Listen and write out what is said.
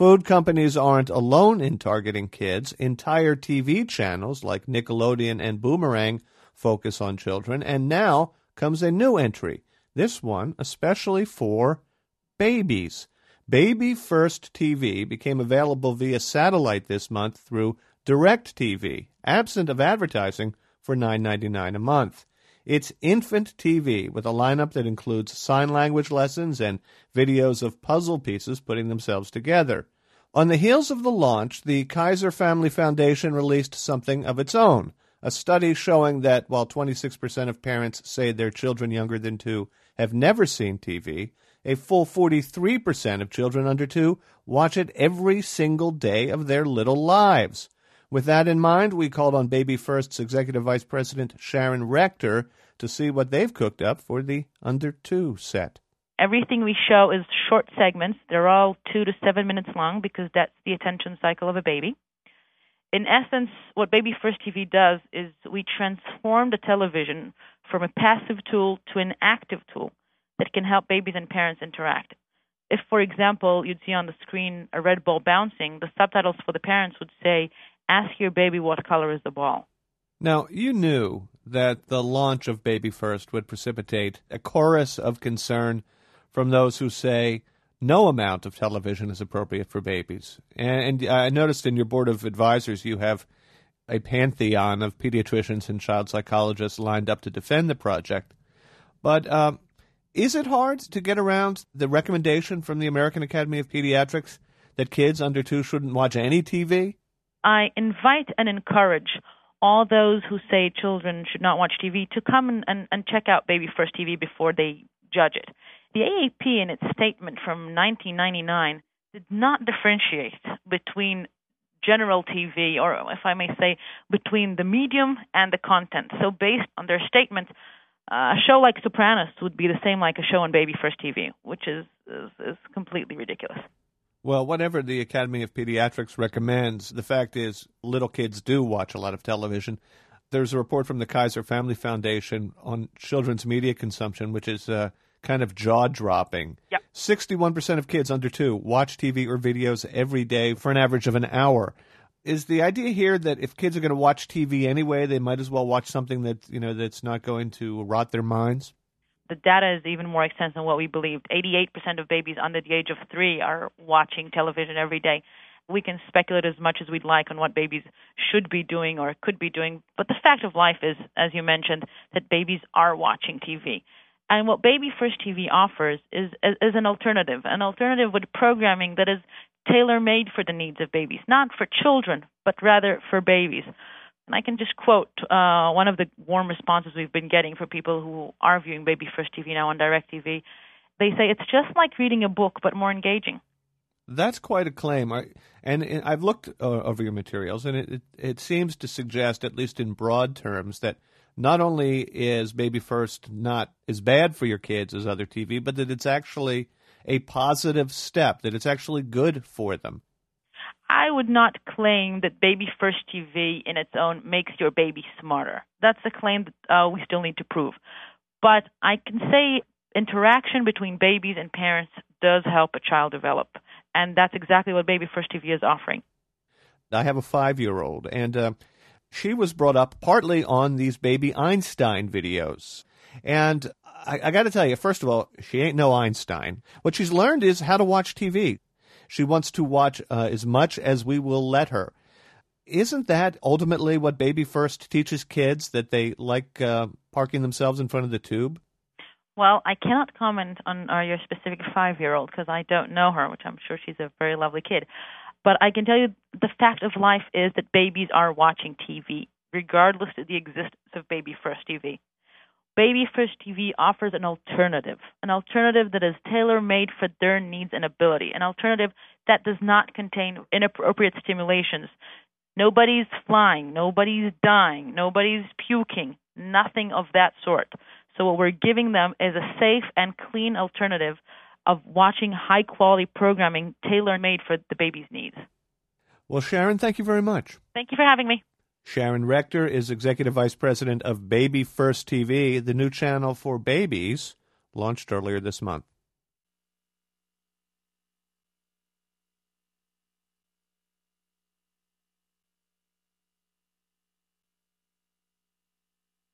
Food companies aren't alone in targeting kids. Entire TV channels like Nickelodeon and Boomerang focus on children. And now comes a new entry, this one especially for babies. Baby First TV became available via satellite this month through DirecTV, absent of advertising, for $9.99 a month. It's infant TV with a lineup that includes sign language lessons and videos of puzzle pieces putting themselves together. On the heels of the launch, the Kaiser Family Foundation released something of its own, a study showing that while 26% of parents say their children younger than 2 have never seen TV, a full 43% of children under 2 watch it every single day of their little lives. With that in mind, we called on Baby First's Executive Vice President Sharon Rector to see what they've cooked up for the under 2 set. Everything we show is short segments. They're all 2 to 7 minutes long because that's the attention cycle of a baby. In essence, what Baby First TV does is we transform the television from a passive tool to an active tool that can help babies and parents interact. If, for example, you'd see on the screen a red ball bouncing, the subtitles for the parents would say, "Ask your baby what color is the ball." Now, you knew that the launch of Baby First would precipitate a chorus of concern from those who say no amount of television is appropriate for babies. And I noticed in your board of advisors you have a pantheon of pediatricians and child psychologists lined up to defend the project. But is it hard to get around the recommendation from the American Academy of Pediatrics that kids under 2 shouldn't watch any TV? I invite and encourage all those who say children should not watch TV to come and check out Baby First TV before they judge it. The AAP, in its statement from 1999, did not differentiate between general TV, or if I may say, between the medium and the content. So based on their statement, a show like Sopranos would be the same like a show on Baby First TV, which is completely ridiculous. Well, whatever the Academy of Pediatrics recommends, the fact is little kids do watch a lot of television. There's a report from the Kaiser Family Foundation on children's media consumption, which is kind of jaw-dropping. Yep. 61% of kids under 2 watch TV or videos every day for an average of an hour. Is the idea here that if kids are going to watch TV anyway, they might as well watch something that, that's not going to rot their minds? The data is even more extensive than what we believed. 88% of babies under the age of 3 are watching television every day. We can speculate as much as we'd like on what babies should be doing or could be doing, but the fact of life is, as you mentioned, that babies are watching TV. And what Baby First TV offers is an alternative with programming that is tailor-made for the needs of babies, not for children, but rather for babies. And I can just quote one of the warm responses we've been getting for people who are viewing Baby First TV now on DirecTV. They say it's just like reading a book, but more engaging. That's quite a claim. And I've looked over your materials, and it seems to suggest, at least in broad terms, that not only is Baby First not as bad for your kids as other TV, but that it's actually a positive step, that it's actually good for them. I would not claim that Baby First TV in its own makes your baby smarter. That's a claim that we still need to prove. But I can say interaction between babies and parents does help a child develop, and that's exactly what Baby First TV is offering. I have a 5-year-old, and she was brought up partly on these Baby Einstein videos. And I got to tell you, first of all, she ain't no Einstein. What she's learned is how to watch TV. She wants to watch as much as we will let her. Isn't that ultimately what Baby First teaches kids, that they like parking themselves in front of the tube? Well, I cannot comment on your specific 5-year-old because I don't know her, which I'm sure she's a very lovely kid. But I can tell you the fact of life is that babies are watching TV, regardless of the existence of Baby First TV. Baby First TV offers an alternative that is tailor-made for their needs and ability, an alternative that does not contain inappropriate stimulations. Nobody's flying, nobody's dying, nobody's puking, nothing of that sort. So what we're giving them is a safe and clean alternative of watching high-quality programming tailor-made for the baby's needs. Well, Sharon, thank you very much. Thank you for having me. Sharon Rector is Executive Vice President of Baby First TV, the new channel for babies, launched earlier this month.